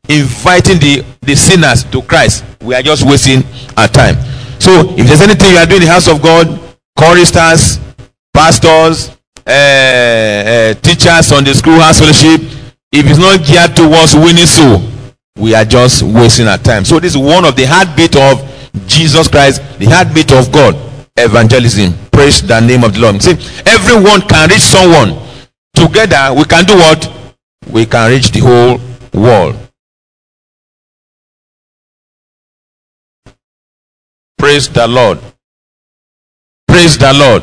inviting the sinners to Christ, we are just wasting our time. So if there's anything you are doing in the house of God, choristers, pastors, teachers on the school house fellowship, if it's not geared towards winning soul, we are just wasting our time. So this is one of the heartbeat of Jesus Christ, the heartbeat of God, evangelism. Praise the name of the Lord. See, everyone can reach someone. Together we can do what? We can reach the whole world. Praise the Lord. Praise the Lord.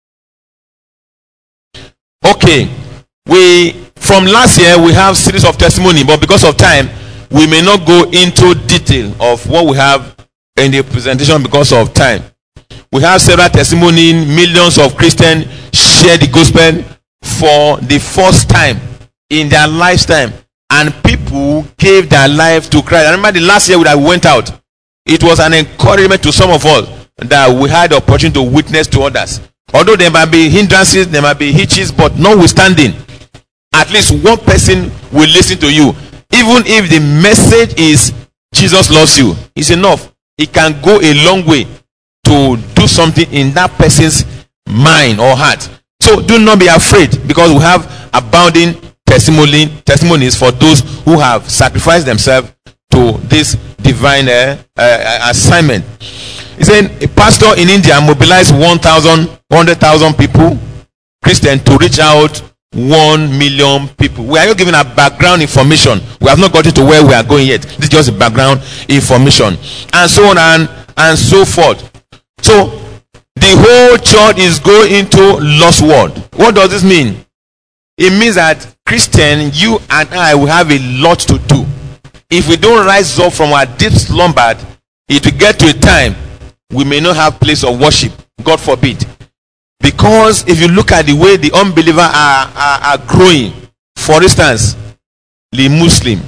Okay, from last year we have series of testimony, but because of time we may not go into detail of what we have in the presentation because of time. We have several testimony. Millions of Christians share the gospel for the first time in their lifetime, and people gave their life to Christ. I remember the last year that we went out, it was an encouragement to some of us that we had the opportunity to witness to others. Although there might be hindrances, there might be hitches, but notwithstanding, at least one person will listen to you. Even if the message is Jesus loves you, it's enough. It can go a long way to do something in that person's mind or heart. So do not be afraid, because we have abounding testimonies for those who have sacrificed themselves to this divine assignment. He said a pastor in India mobilized 100,000 people, Christian, to reach out 1 million people. We are not giving a background information. We have not gotten to where we are going yet. This is just a background information, and so on and so forth. So the whole church is going into lost world. What does this mean? It means that Christian, you and I will have a lot to do. If we don't rise up from our deep slumber, it will get to a time we may not have place of worship. God forbid. Because if you look at the way the unbelievers are growing, for instance, the Muslim,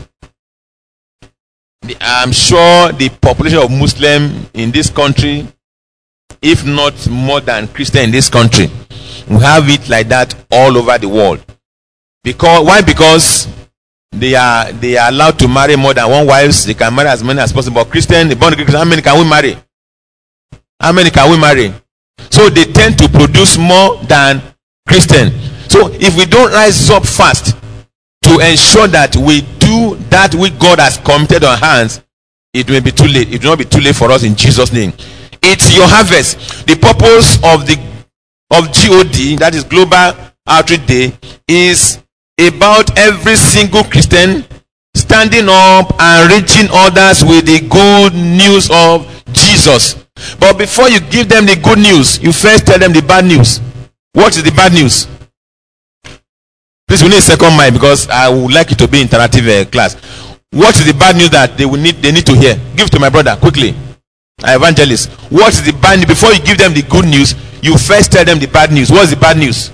I'm sure the population of Muslim in this country, if not more than Christian in this country, we have it like that all over the world. Why? Because they are allowed to marry more than one wife. They can marry as many as possible. Christian, the born Christian, how many can we marry? How many can we marry? So they tend to produce more than Christian. So if we don't rise up fast to ensure that we do that which God has committed on hands, it may be too late. It will not be too late for us in Jesus' name. It's your harvest. The purpose of GOD, that is Global Outreach Day, is about every single Christian standing up and reaching others with the good news of Jesus. But before you give them the good news, you first tell them the bad news. What is the bad news? Please, we need a second mic because I would like it to be interactive class. What is the bad news that they need to hear? Give to my brother quickly. Evangelist. What is the bad news? Before you give them the good news, you first tell them the bad news. What is the bad news?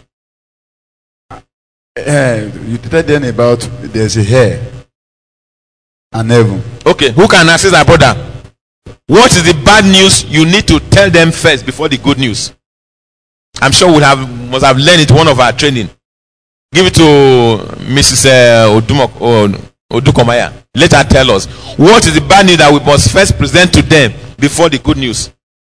You tell them about there's a hair and heaven. Okay, who can assist our brother? What is the bad news you need to tell them first before the good news? I'm sure we must have learned it one of our training. Give it to Mrs. Odukomaya. Let her tell us. What is the bad news that we must first present to them before the good news?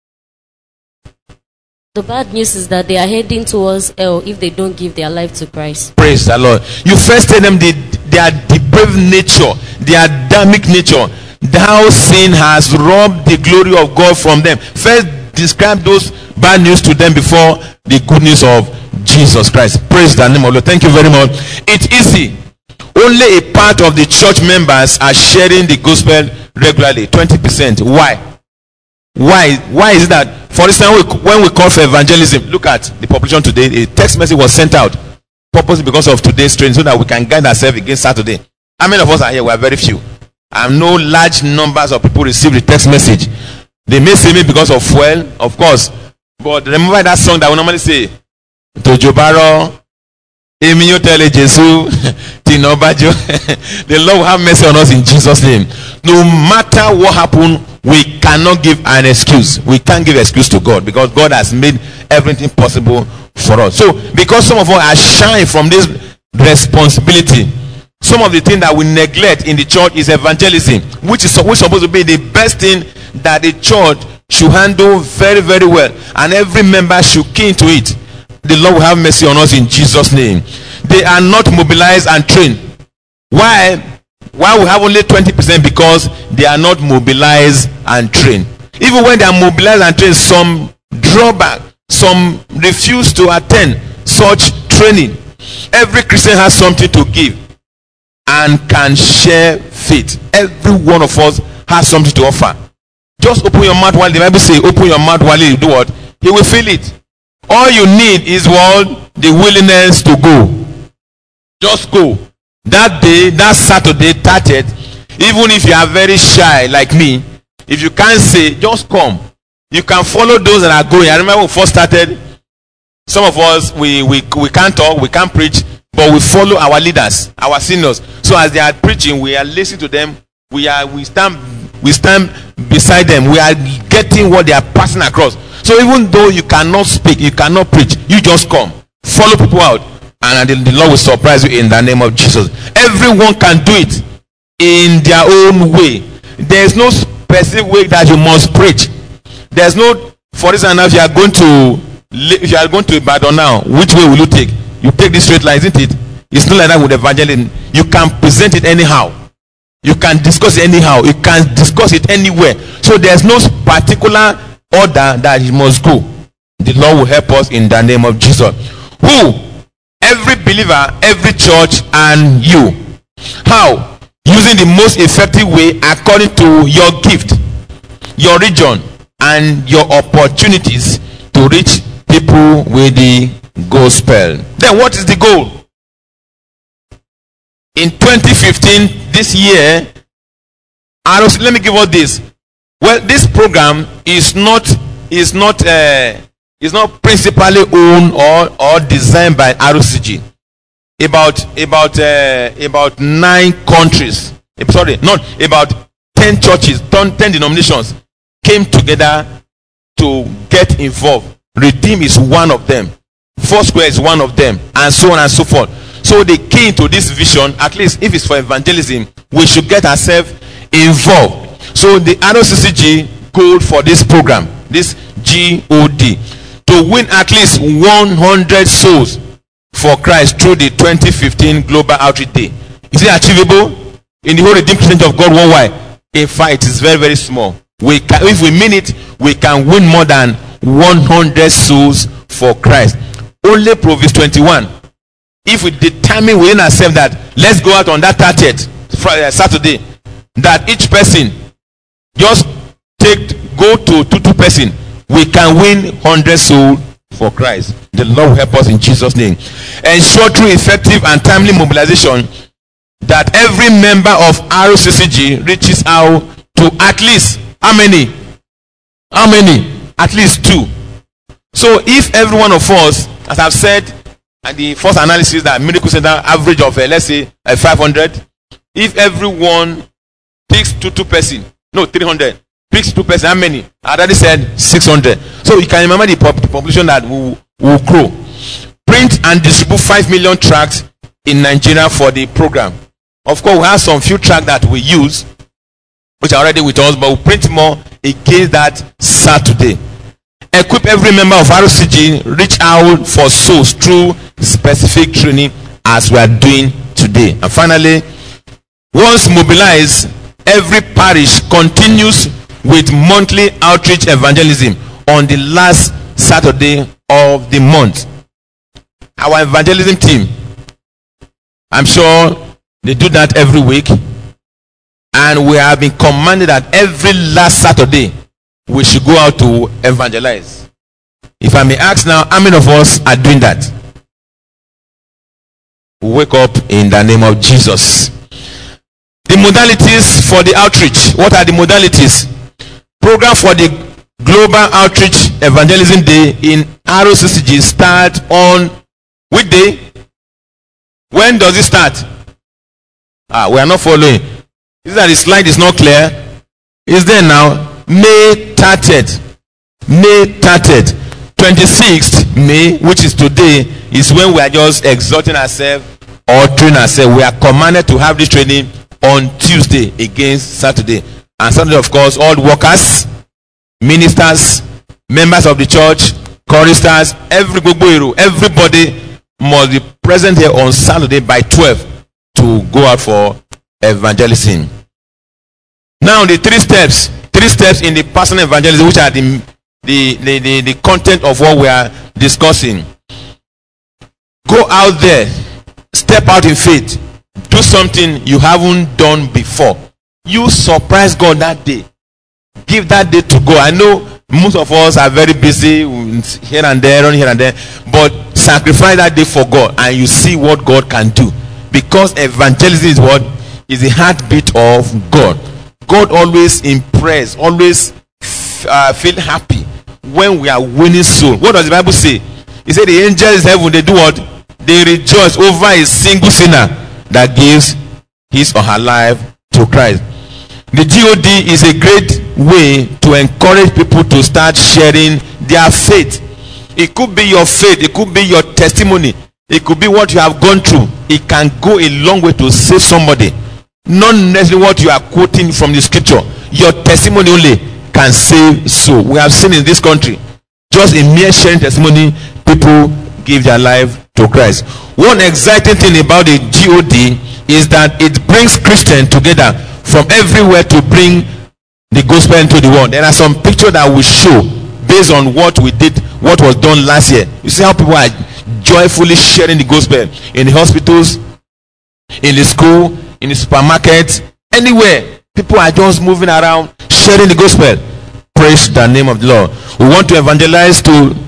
The bad news is that they are heading towards hell if they don't give their life to Christ. Praise the Lord. You first tell them their depraved nature, their Adamic nature. Thou sin has robbed the glory of God from them. First describe those bad news to them before the good news of Jesus Christ. Praise the name of the Lord. Thank you very much. It's easy. Only a part of the church members are sharing the gospel regularly. 20%. Why? Why is it that, for instance, when we call for evangelism, look at the population today. A text message was sent out purposely because of today's training, so that we can guide ourselves against Saturday. How many of us are here? We are very few. And no large numbers of people receive the text message. They may say me because of fuel, of course. But remember that song that we normally say, Tojobaro, Emiyo Tele Jesu, Tinobajo. The Lord will have mercy on us in Jesus' name. No matter what happened, we cannot give an excuse. We can't give excuse to God, because God has made everything possible for us. So because some of us are shying from this responsibility, some of the things that we neglect in the church is evangelism, which is supposed to be the best thing that the church should handle very, very well, and every member should key into it. The Lord will have mercy on us in Jesus' name. They are not mobilized and trained. Why we have only 20%? Because they are not mobilized and trained. Even when they are mobilized and trained, some drawback, some refuse to attend such training. Every Christian has something to give and can share faith. Every one of us has something to offer. Just open your mouth while the Bible says, open your mouth while you do what? He will fill it. All you need is what? The willingness to go. Just go. That day, that Saturday, 30th, even if you are very shy like me, if you can't say, just come. You can follow those that are going. I remember when we first started, some of us, we can't talk, we can't preach, but we follow our leaders, our seniors. So as they are preaching, we are listening to them. We stand beside them. We are getting what they are passing across. So even though you cannot speak, you cannot preach, you just come. Follow people out, and the Lord will surprise you in the name of Jesus. Everyone can do it in their own way. There is no specific way that you must preach. There's no, for instance, if you are going to Ibadan now, which way will you take? You take this straight line, isn't it? It's not like that with evangelism. You can present it anyhow. You can discuss it anyhow. You can discuss it anywhere. So there's no particular order that it must go. The Lord will help us in the name of Jesus. Who? Every believer, every church, and you. How? Using the most effective way according to your gift, your region, and your opportunities to reach people with the gospel. Then what is the goal? In 2015, this year, let me give us this. Well, this program is not principally owned or designed by RCG. About 9 countries, about 10 churches, 10 denominations came together to get involved. Redeem is one of them. Foursquare is one of them, and so on and so forth. So they came to this vision. At least if it's for evangelism, we should get ourselves involved. So the RCCG goal for this program, this GOD, to win at least 100 souls for Christ through the 2015 Global Outreach Day. Is it achievable in the whole Redeemed Church of God worldwide? In fact, it is very, very small. If we mean it, we can win more than 100 souls for Christ. Only Proverbs 21. If we determine within ourselves that let's go out on that 30th Saturday, that each person just go to two person, we can win 100 souls for Christ. The Lord will help us in Jesus' name. Ensure through effective and timely mobilization that every member of RCCG reaches out to at least how many? At least 2. So if every one of us, as I've said, and the first analysis that Miracle Center average of let's say 500, if everyone picks 2 person, no 300, picks 2 person, how many? I already said 600. So you can remember the population that will grow. Print and distribute 5 million tracts in Nigeria for the program. Of course, we have some few tracts that we use, which are already with us, but we'll print more against that Saturday. Equip every member of RCG, reach out for souls through specific training as we are doing today. And finally, once mobilized, every parish continues with monthly outreach evangelism on the last Saturday of the month. Our evangelism team, I'm sure they do that every week, and we have been commanded that every last Saturday we should go out to evangelize. If I may ask now, how many of us are doing that? Wake up in the name of Jesus. The modalities for the outreach. What are the modalities? Program for the Global Outreach Evangelism Day in ROCCG start on which day? When does it start? We are not following. Is that the slide is not clear? Is there now? May 30th. May 30th. 26th May, which is today, is when we are just exhorting ourselves or train ourselves. We are commanded to have this training on Tuesday against Saturday. And Saturday, of course, all workers, ministers, members of the church, choristers, everybody must be present here on Saturday by 12 to go out for evangelism. Now, the three steps in the personal evangelism, which are the content of what we are discussing. Go out there, step out in faith, do something you haven't done before. You surprise God that day. Give that day to God. I know most of us are very busy here and there, but sacrifice that day for God and you see what God can do. Because evangelism is what? Is the heartbeat of God. God always impressed, always feel happy when we are winning soul. What does the Bible say? He said the angels in heaven, they do what? They rejoice over a single sinner that gives his or her life to Christ. The GOD is a great way to encourage people to start sharing their faith. It could be your faith, it could be your testimony, it could be what you have gone through. It can go a long way to save somebody. Not necessarily what you are quoting from the scripture. Your testimony only can save soul. We have seen in this country, just in mere sharing testimony, people give their life to Christ. One exciting thing about the GOD is that it brings Christians together from everywhere to bring the gospel into the world. There are some pictures that we show based on what we did, what was done last year. You see how people are joyfully sharing the gospel in the hospitals, in the school, in the supermarket, anywhere. People are just moving around sharing the gospel. Praise the name of the Lord. We want to evangelize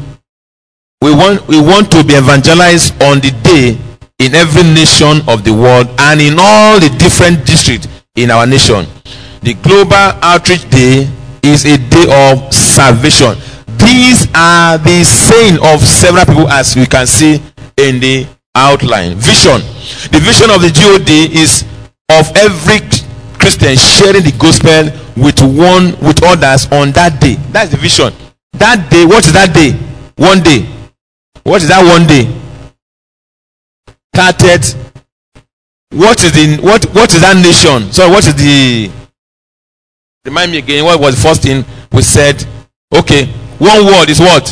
we want to be evangelized on the day in every nation of the world and in all the different districts in our nation. The Global Outreach Day is a day of salvation. These are the saying of several people, as we can see in the outline. Vision. The vision of the GOD is of every Christian sharing the gospel with others on that day. That's the vision. That day, what is that day? One day. What is that one day? 30th. What is that nation? So what is the, remind me again, what was the first thing we said? Okay, one word is what?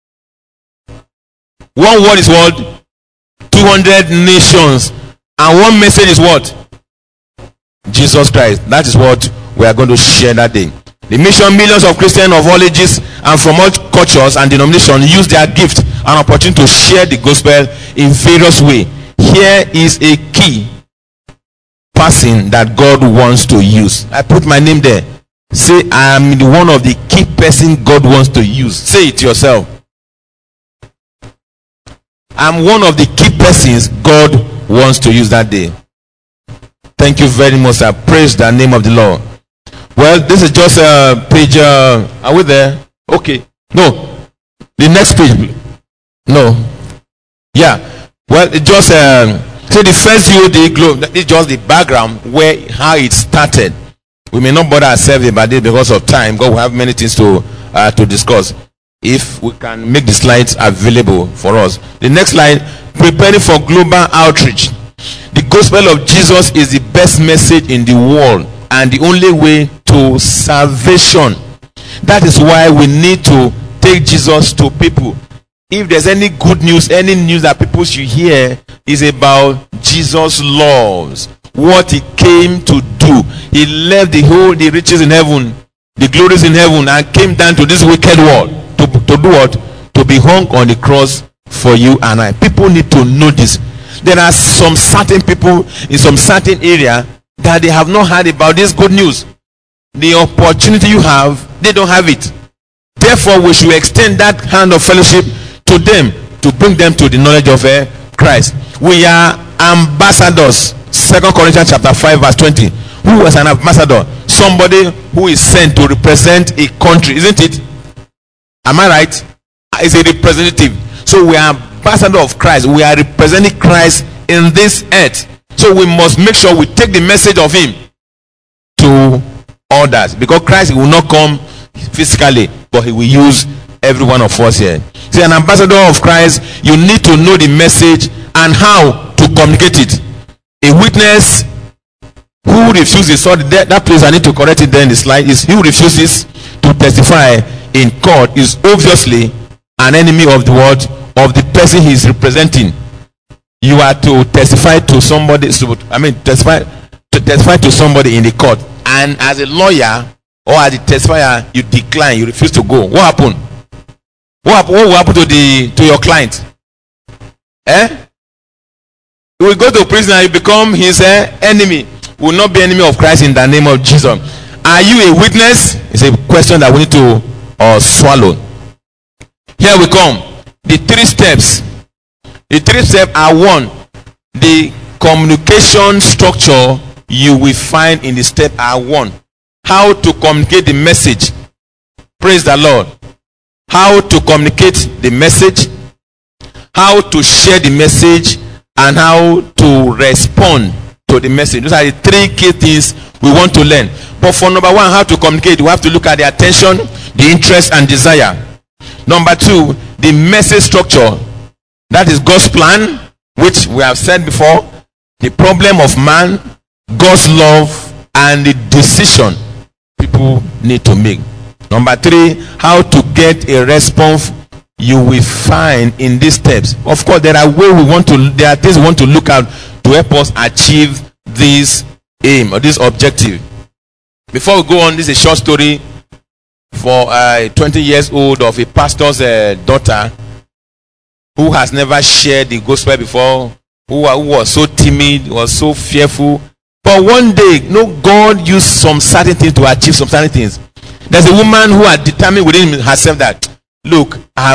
One word is what? 200 nations. And one message is what? Jesus Christ. That is what we are going to share that day. The mission, millions of Christians of all ages and from all cultures and denominations use their gift and opportunity to share the gospel in various ways. Here is a key person that God wants to use. I put my name there. Say, I am one of the key person God wants to use. Say it yourself. I'm one of the key persons God wants to use that day. Thank you very much. I praise the name of the Lord. Well, this is just a page. Are we there? Okay. No. The next page. No. Yeah. Well, it just so the first GOD globe is just the background how it started. We may not bother ourselves about it because of time. God will have many things to discuss. If we can make the slides available for us. The next slide, preparing for global outreach. The gospel of Jesus is the best message in the world and the only way to salvation. That is why we need to take Jesus to people. If there's any good news, any news that people should hear, is about Jesus' loves, what he came to do. He left the riches in heaven, the glories in heaven, and came down to this wicked world to do what? To be hung on the cross for you and I. People need to know this. There are some certain people in some certain area that they have not heard about this good news. The opportunity you have, they don't have it. Therefore, we should extend that hand of fellowship to them to bring them to the knowledge of Christ. We are ambassadors. 2 Corinthians chapter 5 verse 20. Who was an ambassador? Somebody who is sent to represent a country, isn't it? Am I right? Is a representative. So we are ambassador of Christ. We are representing Christ in this earth. So we must make sure we take the message of him to others, because Christ will not come physically, but he will use every one of us here. See, an ambassador of Christ, you need to know the message and how to communicate it. A witness who refuses, sorry, that place I need to correct it there in the slide, is who refuses to testify in court is obviously an enemy of the word of the person he is representing. You are to testify to somebody, testify to somebody in the court, and as a lawyer or as a testifier, you decline, you refuse to go. What happened? What will happen to your client? You will go to prison and you become his enemy. You will not be enemy of Christ in the name of Jesus. Are you a witness? It's a question that we need to swallow. Here we come. The 3 steps. The 3 steps are: 1, the communication structure you will find in the step are: 1, how to communicate the message. Praise the Lord. How to communicate the message, how to share the message, and how to respond to the message. Those are the 3 key things we want to learn. But for number 1, how to communicate, we have to look at the attention, the interest, and desire. Number 2, the message structure. That is God's plan, which we have said before, the problem of man, God's love, and the decision people need to make. Number 3, how to get a response you will find in these steps. Of course, there are things we want to look at to help us achieve this aim or this objective. Before we go on, this is a short story for a 20 years old of a pastor's daughter who has never shared the gospel before, who was so timid, was so fearful. But one day, God used some certain things to achieve some certain things. There's a woman who had determined within herself that, look, that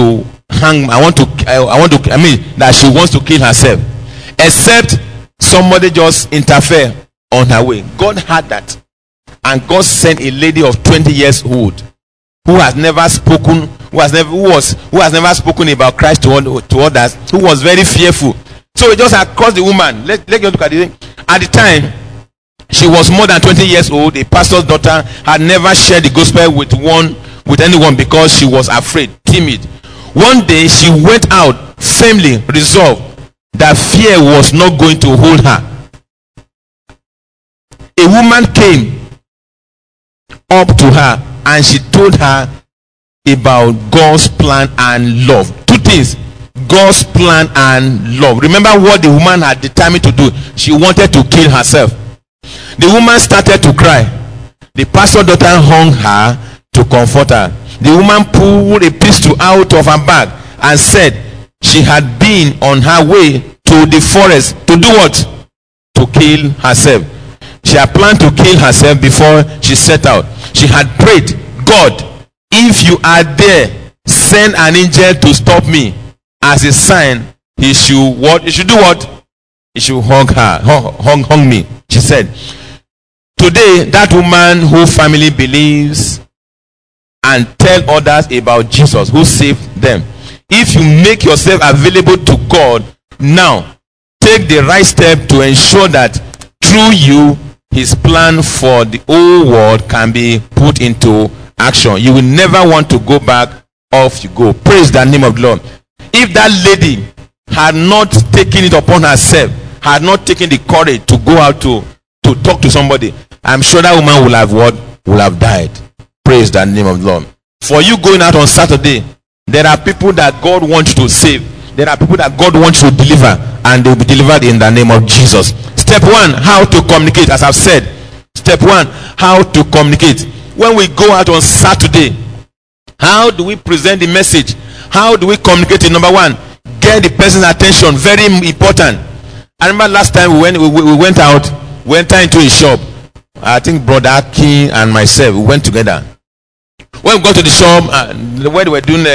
she wants to kill herself, except somebody just interfere on her way. God had that, and God sent a lady of 20 years old who has never spoken, who has never spoken about Christ to others, who was very fearful. So it just across the woman. Let's look at it. At the time, she was more than 20 years old. A pastor's daughter, had never shared the gospel with anyone because she was afraid, timid. One day she went out firmly resolved that fear was not going to hold her. A woman came up to her and she told her about God's plan and love. 2 things: God's plan and love. Remember what the woman had determined to do. She wanted to kill herself. The woman started to cry. The pastor's daughter hung her to comfort her. The woman pulled a pistol out of her bag and said she had been on her way to the forest to do what? To kill herself. She had planned to kill herself before she set out. She had prayed, God, if you are there, send an angel to stop me. As a sign, he should what? He should do what? He should hung me. She said. Today, that woman whose family believes and tell others about Jesus who saved them. If you make yourself available to God now, take the right step to ensure that through you, his plan for the whole world can be put into action. You will never want to go back. Off you go. Praise the name of the Lord. If that lady had not taken it upon herself, had not taken the courage to go out to talk to somebody, I'm sure that woman will have died. Praise the name of the Lord. For you going out on Saturday, there are people that God wants to save. There are people that God wants to deliver, and they will be delivered in the name of Jesus. Step 1, how to communicate. As I've said, step 1, how to communicate. When we go out on Saturday, how do we present the message? How do we communicate it? Number 1, get the person's attention. Very important. I remember last time we went out, we entered into a shop. I think Brother Akin and myself, we went together. When we got to the shop, where they were doing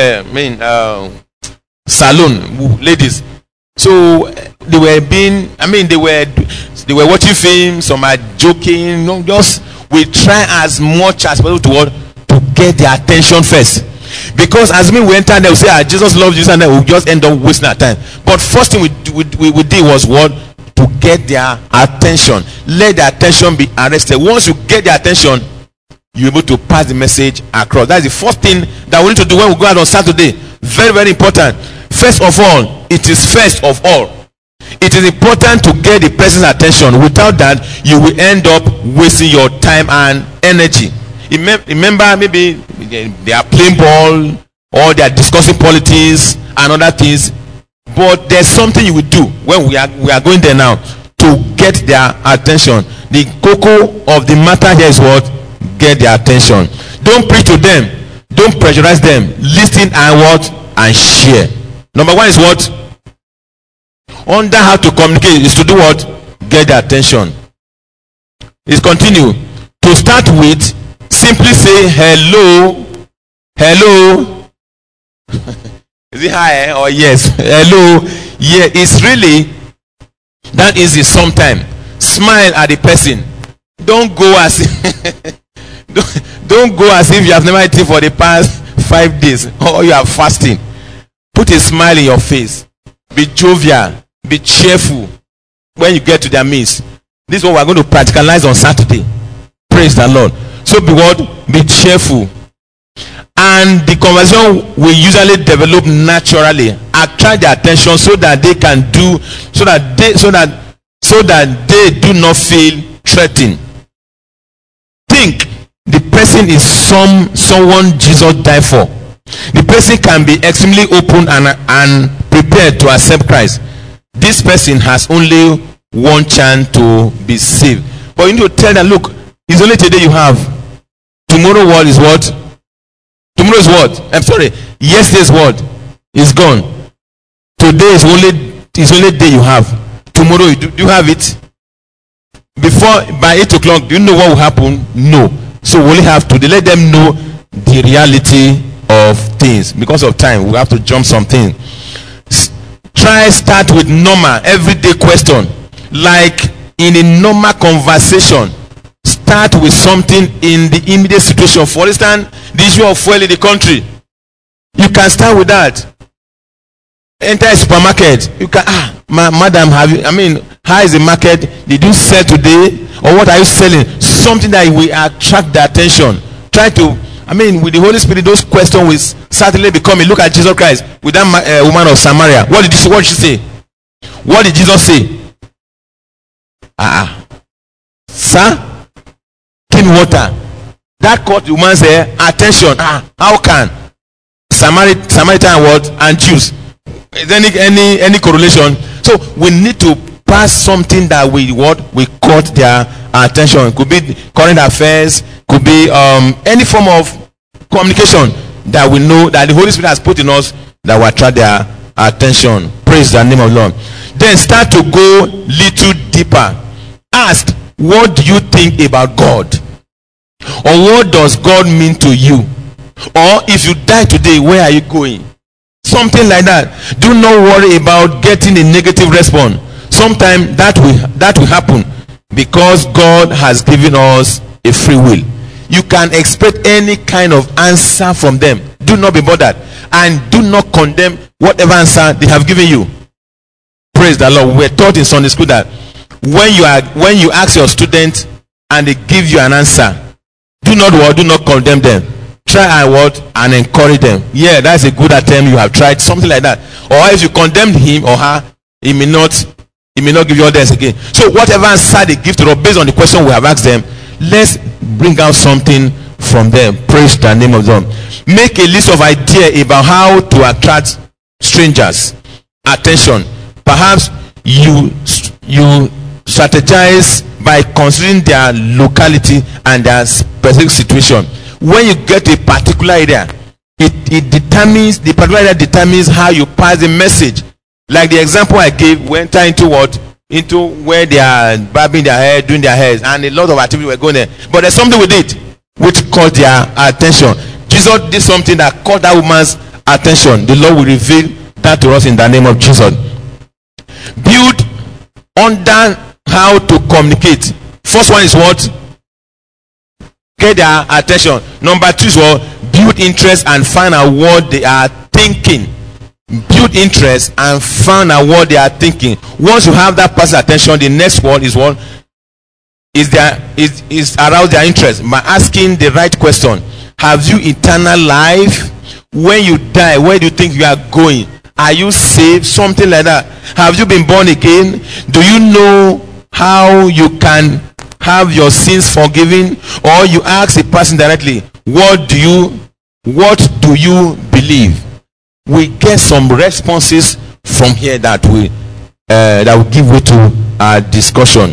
salon, ladies. So they were they were watching films, some are joking. We try as much as possible to get their attention first. Because as we enter there, we say, Jesus loves you, and then we'll just end up wasting our time. But first thing we did was what? To get their attention. Let their attention be arrested. Once you get their attention, you're able to pass the message across. That's the first thing that we need to do when we go out on Saturday. Very, very important. First of all, it is first of all. It is important to get the person's attention. Without that, you will end up wasting your time and energy. Remember, maybe they are playing ball or they are discussing politics and other things. But there's something you will do when we are going there now to get their attention. The cocoa of the matter here is what? Get their attention. Don't preach to them. Don't pressurize them. Listen and what? And share. Number one is what? Under how to communicate is to do what? Get their attention. It's continue. To start with, simply say hello. Hello. Is it hi or yes? Hello. Yeah, it's really that easy sometimes. Smile at the person. Don't go as don't go as if you have never eaten for the past 5 days or you are fasting. Put a smile in your face. Be jovial. Be cheerful when you get to their midst. This is what we are going to practicalize on Saturday. Praise the Lord. So be what? Be cheerful. And the conversation will usually develop naturally. Attract their attention so that they can do, so that they do not feel threatened. Think the person is someone Jesus died for. The person can be extremely open and prepared to accept Christ. This person has only one chance to be saved. But you need to tell them, look, it's only today you have. Tomorrow word is what? Tomorrow's word. I'm sorry. Yesterday's word is gone. Today is only day you have. Tomorrow do you have it? Before by 8 o'clock, do you know what will happen? No. So we only have today. Let them know the reality of things. Because of time, we have to jump something. Start with normal everyday question. Like in a normal conversation, start with something in the immediate situation. For instance, the issue of fuel in the country. You can start with that. Enter a supermarket. You can madam, how is the market? Did you sell today? Or what are you selling? Something that will attract the attention. Try to, with the Holy Spirit, those questions will certainly become. Look at Jesus Christ with that woman of Samaria. What did she say? What did Jesus say? Sir, give me water. That caught the woman's attention. How can Samaritan what and Jews? Is there any correlation? So we need to pass something that we caught their attention. Could be current affairs, could be any form of communication that we know that the Holy Spirit has put in us that will attract their attention. Praise the name of the Lord. Then start to go little deeper. Ask, what do you think about God? Or what does God mean to you? Or if you die today, where are you going? Something like that. Do not worry about getting a negative response. Sometimes that will happen because God has given us a free will. You can expect any kind of answer from them. Do not be bothered, and do not condemn whatever answer they have given you. Praise the Lord. We're taught in Sunday school that when you ask your student and they give you an answer, do not condemn them. Try and encourage them. Yeah, that's a good attempt. You have tried something like that. Or if you condemn him or her, he may not give you others again. So whatever answer they give to us based on the question we have asked them, let's bring out something from them. Praise the name of them. Make a list of ideas about how to attract strangers' attention. Perhaps you strategize by considering their locality and their specific situation. When you get to a particular area, the particular area determines how you pass the message. Like the example I gave, we enter into where they are barbing their hair, doing their hairs, and a lot of activity were going there. But there's something we did which caught their attention. Jesus did something that caught that woman's attention. The Lord will reveal that to us in the name of Jesus. Build under how to communicate. First one is what? Get their attention. Number 2 is what? Build interest and find out what they are thinking. Build interest and find out what they are thinking. Once you have that person's attention, the next one is what? Is arouse their interest by asking the right question. Have you eternal life? When you die, where do you think you are going? Are you saved? Something like that. Have you been born again? Do you know how you can have your sins forgiven? Or you ask a person directly, what do you believe? We get some responses from here that will give way to our discussion.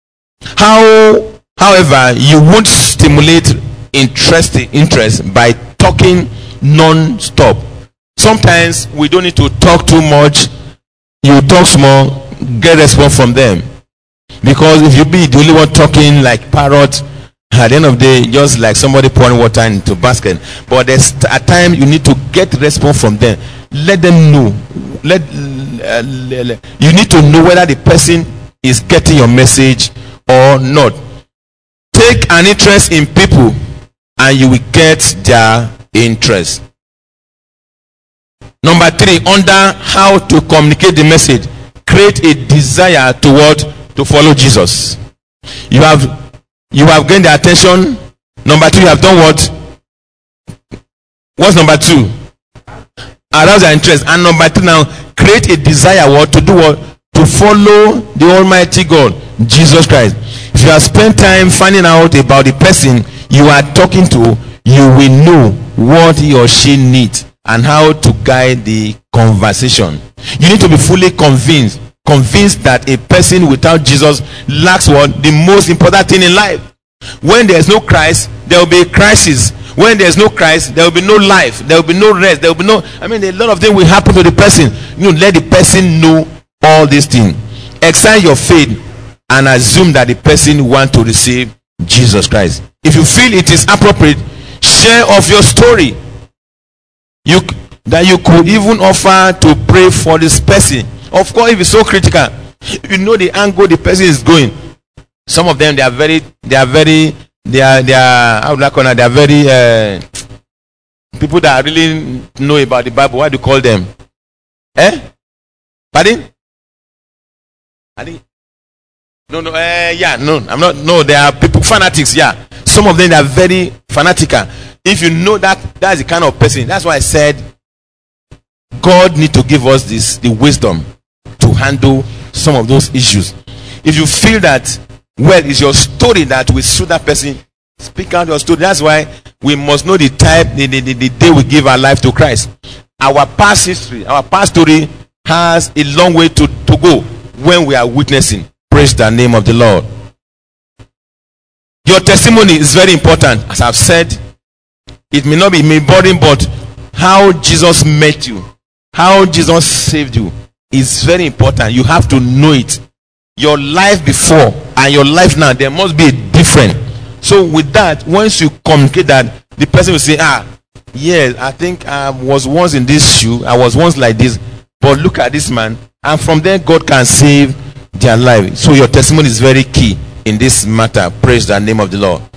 However, you won't stimulate interest by talking non-stop. Sometimes we don't need to talk too much. You talk small, get response from them. Because if you be the only one talking like parrot, at the end of the day, just like somebody pouring water into a basket. But there's a time you need to get response from them. Let them know. You need to know whether the person is getting your message or not. Take an interest in people and you will get their interest. Number 3, under how to communicate the message, create a desire to follow Jesus. You have gained their attention. Number 2, you have done what? What's number 2? Arouse their interest. And number 3 now, create a desire to do what? To follow the Almighty God, Jesus Christ. If you have spent time finding out about the person you are talking to, you will know what he or she needs and how to guide the conversation. You need to be fully convinced that a person without Jesus lacks what? The most important thing in life. When there is no Christ, there will be a crisis. When there is no Christ, there will be no life. There will be no rest. There will be no. A lot of things will happen to the person. Let the person know all these things. Exercise your faith and assume that the person wants to receive Jesus Christ. If you feel it is appropriate, share of your story. That you could even offer to pray for this person. Of course, if it's so critical, you know the angle the person is going. Some of them they are very people that really know about the Bible. What do you call them? Pardon? No, I'm not. No, they are people fanatics. Yeah, some of them are very fanatical. If you know that's the kind of person, that's why I said God need to give us the wisdom to handle some of those issues. If you feel that, well, it's your story that will suit that person, speak out your story. That's why we must know the type, the day we give our life to Christ. Our past history, our past story has a long way to go when we are witnessing. Praise the name of the Lord. Your testimony is very important. As I've said, it may not be boring, but how Jesus met you, how Jesus saved you is very important. You have to know it. Your life before and your life now, there must be a difference. So with that, once you communicate that, the person will say, yes, I think I was once in this shoe, I was once like this, but look at this man. And from there, God can save their life. So your testimony is very key in this matter. Praise the name of the Lord.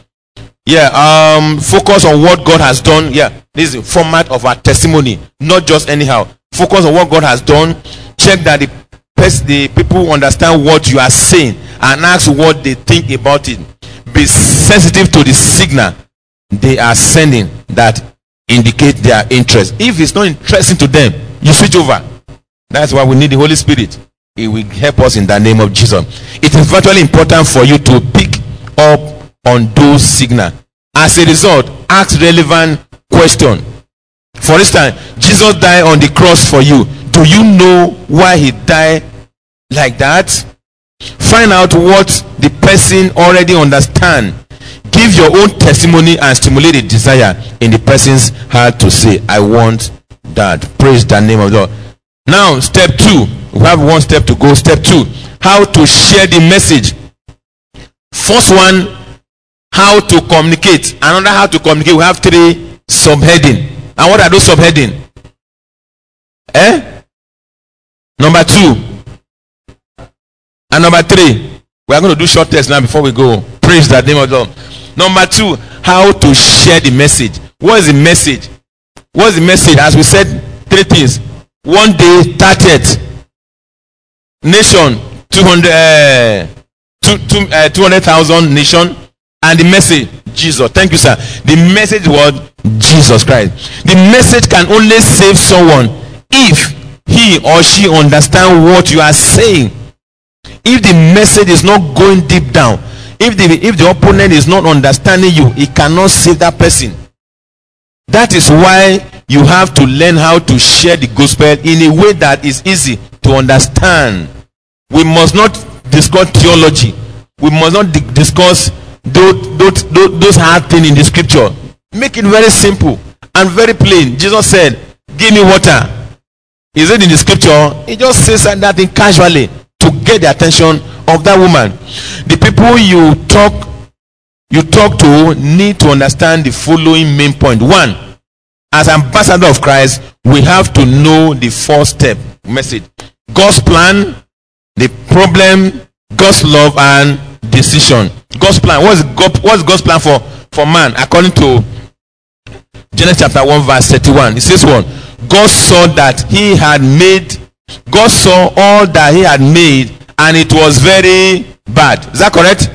Focus on what God has done. This is the format of our testimony, not just anyhow. Focus on what God has done. Check that the people understand what you are saying and ask what they think about it. Be sensitive to the signal they are sending that indicate their interest. If it's not interesting to them, you switch over. That's why we need the Holy Spirit. It will help us in the name of Jesus. It is virtually important for you to pick up on those signals. As a result, ask relevant questions. For instance, Jesus died on the cross for you. Do you know why he died like that? Find out what the person already understands. Give your own testimony and stimulate a desire in the person's heart to say, I want that. Praise the name of God. Now, step 2. We have one step to go. Step 2. How to share the message. First one, how to communicate. Another, how to communicate. We have 3 subheading. And what are those subheading? Number 2. And number 3. We are going to do short test now before we go. Praise the name of God. Number 2, how to share the message. What is the message? What is the message? As we said, 3 things. One day, 30th. Nation, 200,000 nation. And the message, Jesus. Thank you, sir. The message was Jesus Christ. The message can only save someone if he or she understand what you are saying. If the message is not going deep down, if the opponent is not understanding you, he cannot save that person. That is why you have to learn how to share the gospel in a way that is easy to understand. We must not discuss theology. We must not discuss those hard things in the scripture. Make it very simple and very plain. Jesus said, give me water. Is it in the scripture? He just says that thing casually to get the attention of that woman. The people you talk to need to understand the following main point. One, as ambassador of Christ, we have to know the first step message. God's plan, the problem, God's love, and decision. God's plan. What's God's plan for man? According to Genesis chapter 1 verse 31. It says what? God saw all that he had made, and it was very bad. Is that correct?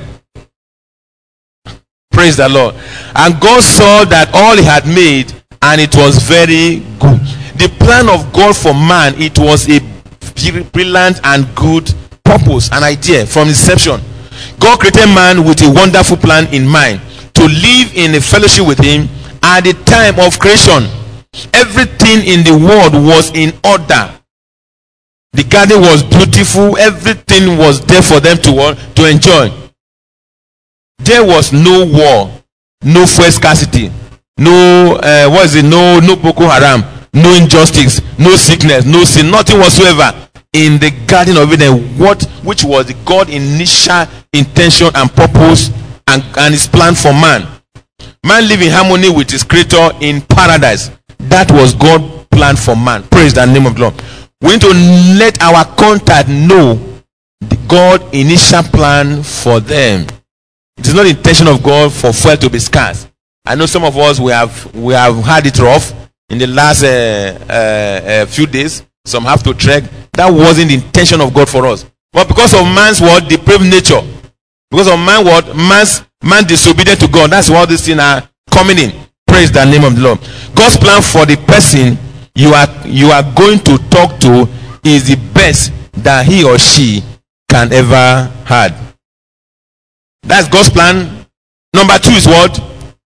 Praise the Lord. And God saw that all he had made, and it was very good. The plan of God for man, it was a brilliant and good purpose, an idea from inception. God created man with a wonderful plan in mind to live in a fellowship with him at the time of creation. Everything in the world was in order. The garden was beautiful. Everything was there for them to enjoy. There was no war, no fuel scarcity, no Boko Haram, no injustice, no sickness, no sin, nothing whatsoever in the Garden of Eden, which was God's initial intention and purpose and his plan for man. Man live in harmony with his creator in paradise. That was God's plan for man. Praise the name of the Lord. We need to let our contact know God's initial plan for them. It is not the intention of God for fuel to be scarce. I know some of us we have had it rough in the last few days. Some have to trek. That wasn't the intention of God for us. But because of man's depraved nature, because of man disobedient to God, that's why these things are coming in. Praise the name of the Lord. God's plan for the person you are going to talk to is the best that he or she can ever had. That's God's plan. Number 2 is what?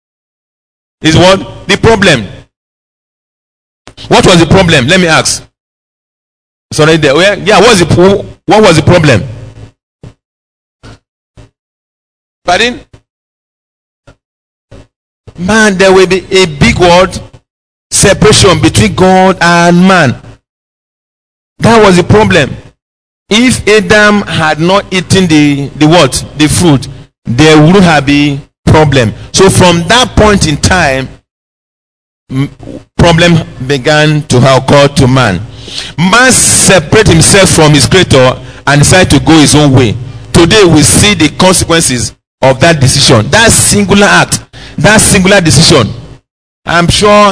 The problem. What was the problem? Let me ask. Sorry, there. Yeah, what was the problem? Pardon? Man, there will be a big word separation between God and man. That was the problem. If Adam had not eaten the fruit, there wouldn't have been problem. So from that point in time, problem began to occur to man. Man separated himself from his creator and decided to go his own way. Today we see the consequences of that decision, that singular act, that singular decision. I'm sure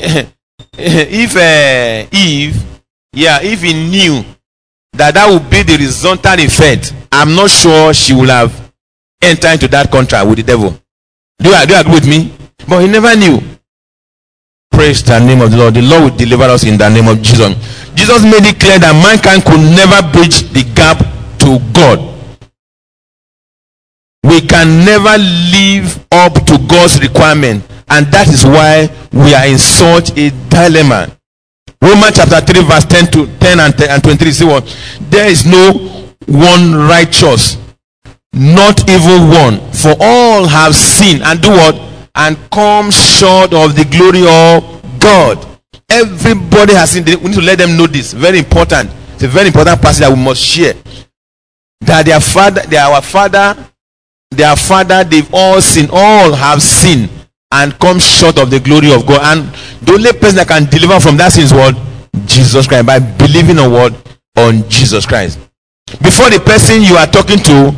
if he knew that would be the resultant effect, I'm not sure she would have entered into that contract with the devil. Do you agree with me? But he never knew. Praise the name of the Lord. The Lord will deliver us in the name of Jesus. Jesus made it clear that mankind could never bridge the gap to God. We can never live up to God's requirement, and that is why we are in such a dilemma. Romans chapter 3 verse 10 and 23 say what? There is no one righteous, not even one, for all have sinned and do what? And come short of the glory of God. Everybody has sinned. We need to let them know this. Very important. It's a very important passage that we must share. That their father, they've all sinned. All have sinned and come short of the glory of God. And the only person that can deliver from that sin is what? Jesus Christ. By believing on what? On Jesus Christ. Before the person you are talking to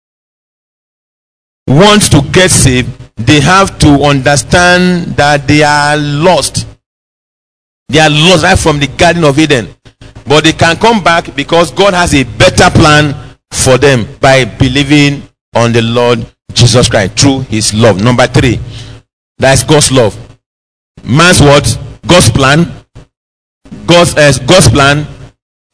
wants to get saved, they have to understand that they are lost. They are lost right from the Garden of Eden. But they can come back because God has a better plan for them by believing on the Lord Jesus Christ through his love. Number 3, that's God's love. Man's what? God's plan. God's plan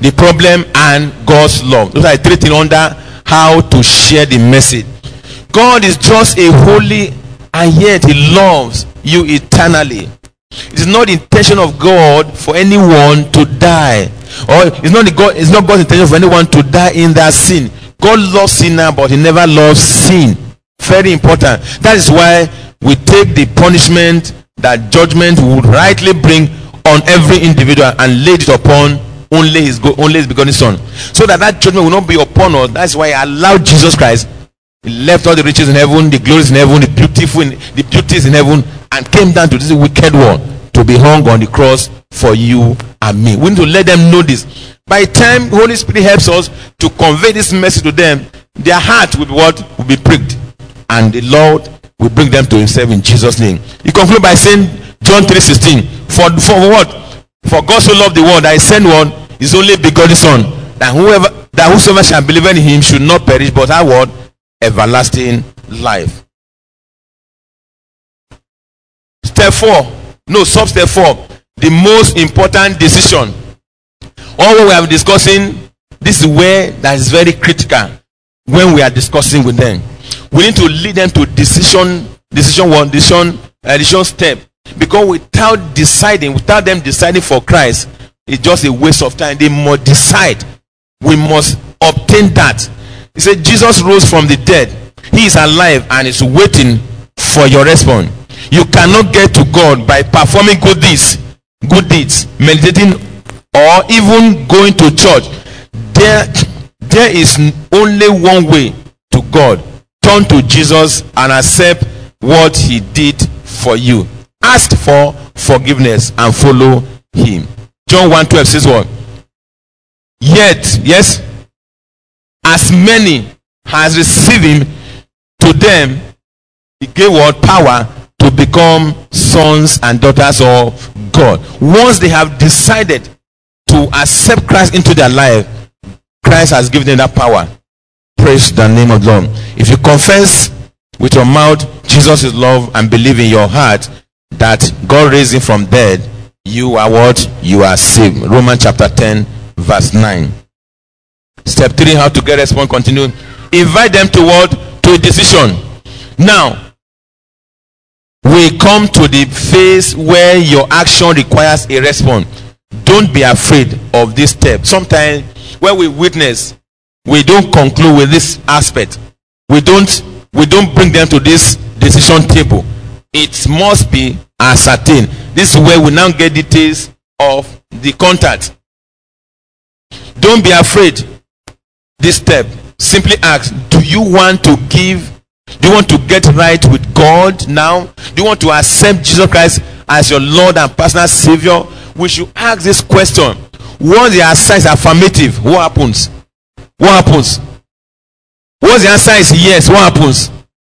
the problem, and God's love. Those are the three things under how to share the message. God is just a holy, and yet he loves you eternally. It is not the intention of God for anyone to die, or it's not God's intention for anyone to die in their sin. God loves sinner, but he never loves sin. Very important. That is why we take the punishment that judgment would rightly bring on every individual and laid it upon only his begotten son, so that judgment will not be upon us. That's why he allowed Jesus Christ. He left all the riches in heaven, the glories in heaven, the beauties in heaven, and came down to this wicked world to be hung on the cross for you and me. We need to let them know this. By the time the Holy Spirit helps us to convey this message to them, their heart will be what? Will be pricked, and the Lord will bring them to himself in Jesus' name. He concludes by saying, John 3:16, for what? For God so loved the world that he sent one his only begotten son, that whosoever shall believe in him should not perish, but have what? Everlasting life. Step 4. No, sub-step 4. The most important decision. All what we are discussing, this is where that is very critical when we are discussing with them. We need to lead them to decision step. Because without them deciding for Christ, it's just a waste of time. They must decide. We must obtain that. He said Jesus rose from the dead. He is alive and is waiting for your response. You cannot get to God by performing good deeds, meditating, or even going to church. There is only one way to God. Turn to Jesus and accept what he did for you. Ask for forgiveness and follow him. John 1:12 says what? Yet, yes, as many has received him, to them he gave what? Power to become sons and daughters of God. Once they have decided to accept Christ into their life, Christ has given them that power. Praise the name of the Lord. If you confess with your mouth Jesus is love and believe in your heart that God raised him from dead, you are what? You are saved. Romans chapter 10 verse 9. Step 3, how to get response. Continue. Invite them to what? To a decision. Now, we come to the phase where your action requires a response. Don't be afraid of this step. Sometimes when we witness, we don't conclude with this aspect. We don't bring them to this decision table. It must be ascertained. This is where we now get details of the contact. Don't be afraid. This step, simply ask, do you want to give? Do you want to get right with God now? Do you want to accept Jesus Christ as your Lord and personal Savior? We should ask this question. Once the answer is affirmative, what happens? What happens? Once the answer is yes, what happens?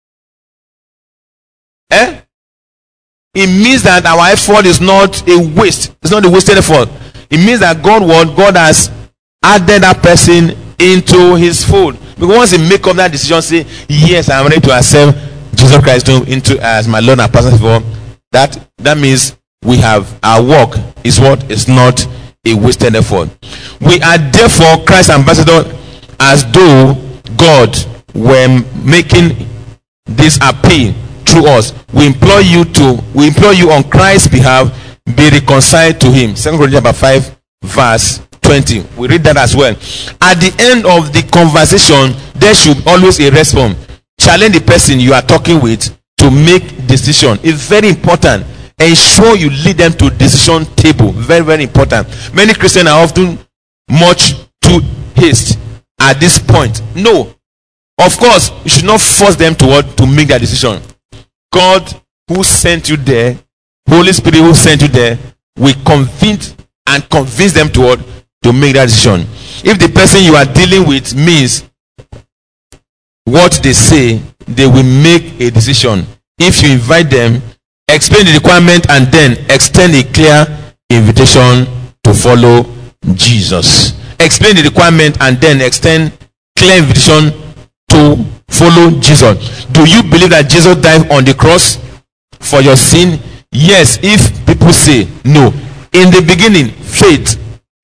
It means that our effort is not a waste. It's not a wasted effort. It means that God has added that person into his fold. Because once he make up that decision, say, yes, I'm ready to accept Jesus Christ into as my Lord and personal Savior, that means we have our work is what is not a wasted effort. We are therefore Christ's ambassador, as though God were making this appeal through us. We implore you on Christ's behalf, be reconciled to him. 2 Corinthians 5 verse 20. We read that as well. At the end of the conversation, there should always a response. Challenge the person you are talking with to make decision. It's very important. Ensure you lead them to decision table. Very, very important. Many Christians are often much too hasty at this point. No. Of course, you should not force them to make that decision. God who sent you there, Holy Spirit who sent you there, will convince them to make that decision. If the person you are dealing with means what they say, they will make a decision. If you invite them, explain the requirement and then extend a clear invitation to follow Jesus. Explain the requirement and then extend clear invitation to follow Jesus. Do you believe that Jesus died on the cross for your sin? Yes, if people say no. In the beginning, faith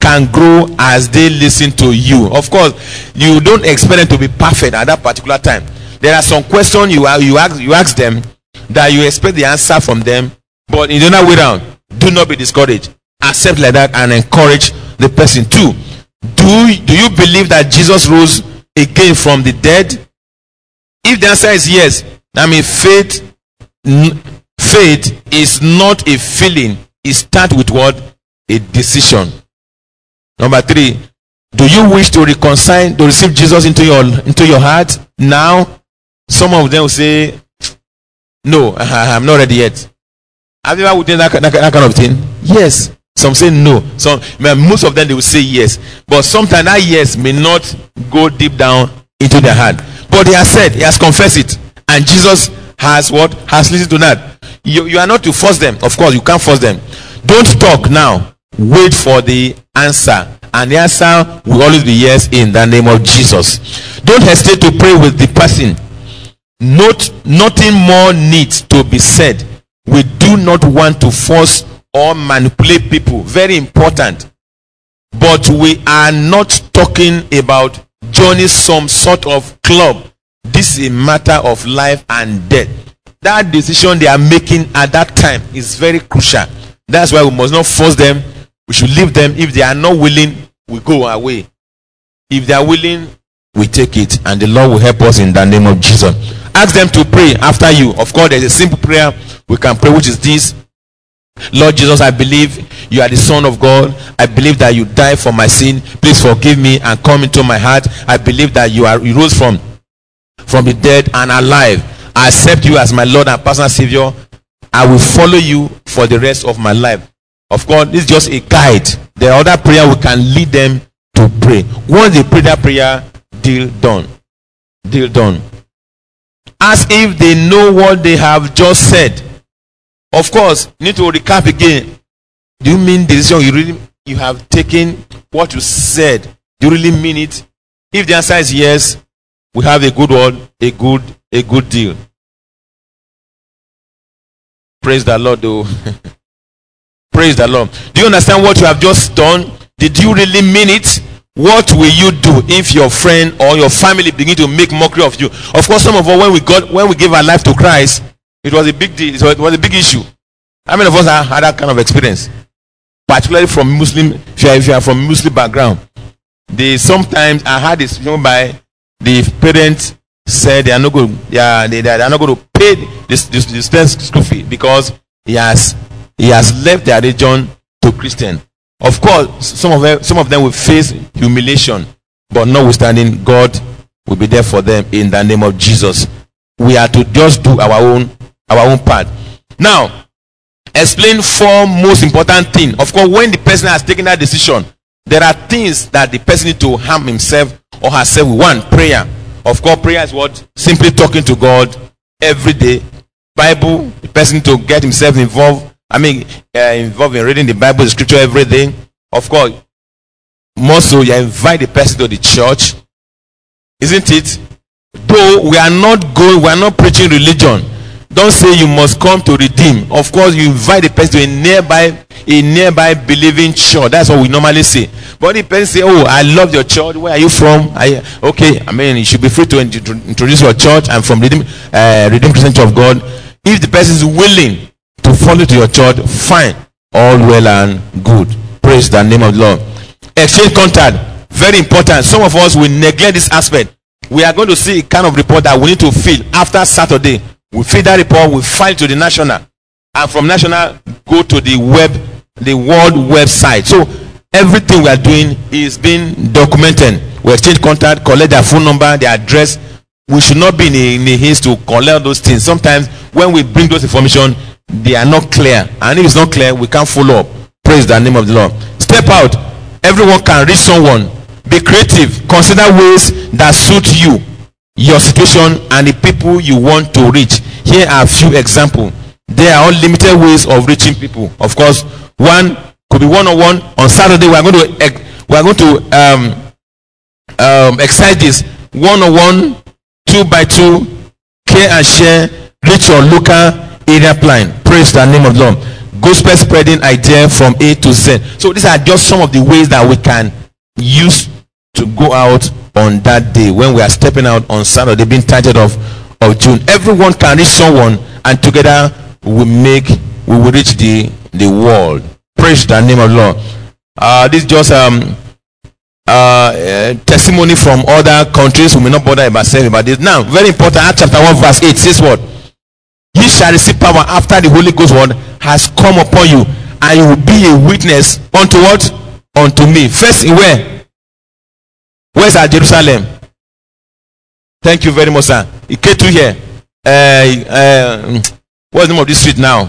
can grow as they listen to you. Of course, you don't expect them to be perfect at that particular time. There are some questions you ask them that you expect the answer from them, but in the other way around, do not be discouraged. Accept like that and encourage the person too. Do you believe that Jesus rose again from the dead? If the answer is yes, I mean faith is not a feeling. It starts with what? A decision. Number 3, do you wish to reconcile, to receive Jesus into your heart now? Some of them will say, no, I'm not ready yet. Have you ever done that kind of thing? Yes. Some say no. Most of them they will say yes. But sometimes that yes may not go deep down into their heart. But he has said, he has confessed it, and Jesus has listened to that. You are not to force them. Of course, you can't force them. Don't talk now. Wait for the answer, and the answer will always be yes in the name of Jesus. Don't hesitate to pray with the person. Nothing more needs to be said. We do not want to force or manipulate people. Very important. But we are not talking about joining some sort of club. This is a matter of life and death. That decision they are making at that time is very crucial. That's why we must not force them. We should leave them. If they are not willing, we go away. If they are willing, we take it, and the Lord will help us in the name of Jesus. Ask them to pray after you. Of course, there's a simple prayer we can pray, which is this: Lord Jesus, I believe you are the Son of God. I believe that you died for my sin. Please forgive me and come into my heart. I believe that you rose from the dead and alive. I accept you as my Lord and personal Savior. I will follow you for the rest of my life. Of course, this is just a guide. There are other prayer we can lead them to pray. Once they pray that prayer, deal done. Deal done. As if they know what they have just said. Of course, you need to recap again. Do you mean the decision you have taken, what you said? Do you really mean it? If the answer is yes, we have a good word, a good deal. Praise the Lord, though. Praise the Lord. Do you understand what you have just done? Did you really mean it? What will you do if your friend or your family begin to make mockery of you? Of course, some of us, when we gave our life to Christ, it was a big deal. It was a big issue. How many of us have had that kind of experience? Particularly from Muslim, if you are from Muslim background. Sometimes I had this by the parents said they are not going to pay this school fee because he has left their religion to Christian. Of course, some of them will face humiliation, but notwithstanding, God will be there for them in the name of Jesus. We are to just do our own part. Now, explain 4 most important things. Of course, when the person has taken that decision, there are things that the person needs to harm himself or herself with. 1, prayer. Of course, prayer is what? Simply talking to God every day. Bible, the person to get himself involved. Involved in reading the Bible, the scripture every day. Of course, more so, you invite the person to the church. Isn't it? Though we are not preaching religion. Don't say you must come to redeem. Of course, you invite the person to a nearby believing church. That's what we normally say. But the person say, "Oh, I love your church. Where are you from?" Okay, you should be free to introduce your church. I'm from Redeemed Christian Church of God. If the person is willing to follow to your church, fine, all well and good. Praise the name of the Lord. Exchange contact, very important. Some of us will neglect this aspect. We are going to see a kind of report that we need to fill after Saturday. We fill that report, we file to the national, and from national go to the world website. So everything we are doing is being documented. We exchange contact, collect their phone number, their address. We should not be in a haste to collect those things. Sometimes when we bring those information, they are not clear, and if it's not clear, we can't follow up. Praise the name of the Lord. Step out. Everyone can reach someone. Be creative. Consider ways that suit you, your situation, and the people you want to reach. Here are a few examples. There are unlimited ways of reaching people. Of course, one could be one-on-one. On Saturday, we are going to exercise this one-on-one, 2x2, care and share, reach your local area plan. Praise the name of the Lord. gospel spreading idea from A to Z. So these are just some of the ways that we can use to go out on that day when we are stepping out on Saturday, being 30th of June. Everyone can reach someone, and together we will reach the world. Praise the name of the Lord. This is just testimony from other countries. We may not bother about saying about this. Now, very important, Acts chapter 1 verse 8 says what? Ye shall receive power after the Holy Ghost word has come upon you, and you will be a witness unto what? Unto me. First, where? Where's at Jerusalem? Thank you very much, sir. It came to here. What's the name of this street now?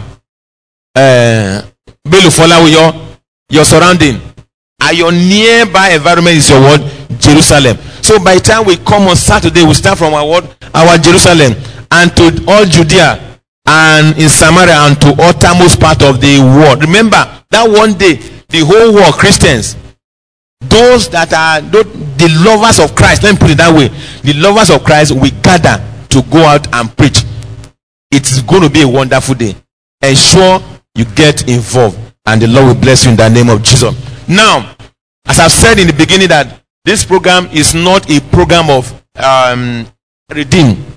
Belu Fola, your surrounding. And your nearby environment is your word, Jerusalem. So by the time we come on Saturday, we start from our word, our Jerusalem, and to all Judea and in Samaria and to uttermost part of the world. Remember that one day the whole world, Christians, those that are the lovers of Christ, let me put it that way, the lovers of Christ, we gather to go out and preach. It's going to be a wonderful day. Ensure you get involved, and the Lord will bless you in the name of Jesus. Now, as I've said in the beginning, that this program is not a program of redeem,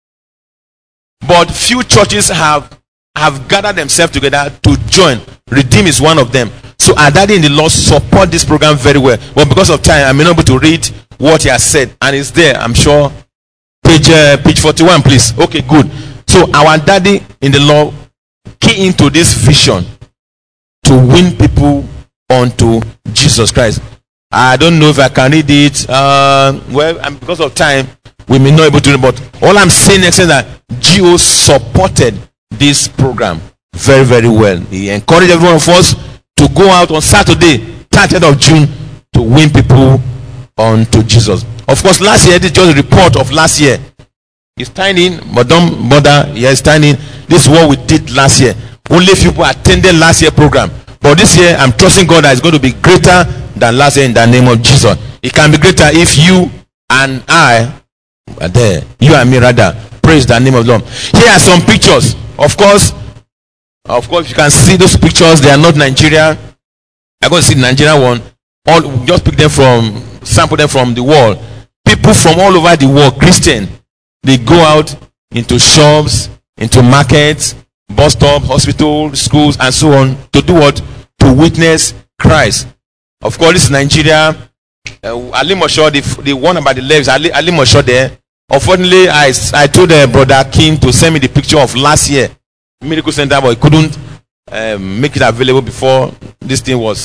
but few churches have gathered themselves together to join. Redeem is one of them. So our daddy in the Lord support this program very well. But because of time, I may not be able to read what he has said, and it's there, I'm sure. Page 41, please. Okay, good. So our daddy in the Lord key into this vision to win people unto Jesus Christ. I don't know if I can read it. And because of time, we may not be able to read. But all I'm saying is that GO supported this program very, very well. He encouraged every one of us to go out on Saturday, 30th of June, to win people unto Jesus. Of course, last year, this is just a report of last year. It's tiny, but don't bother. Yeah, it's tiny. This is what we did last year. Only few people attended last year program. But this year, I'm trusting God that it's going to be greater than last year in the name of Jesus. It can be greater if you and I are there. You and me rather. Praise the name of the Lord. Here are some pictures. Of course, you can see those pictures. They are not Nigeria. I'm going to see the Nigerian one. Just pick them sample them from the world. People from all over the world, Christian, they go out into shops, into markets, bus stop, hospital, schools, and so on, to do what? To witness Christ. Of course, this is Nigeria. Ali Mosho, the one about the left, Ali Mosho there. Unfortunately, I told Brother King to send me the picture of last year Miracle Center, but he couldn't make it available before this thing was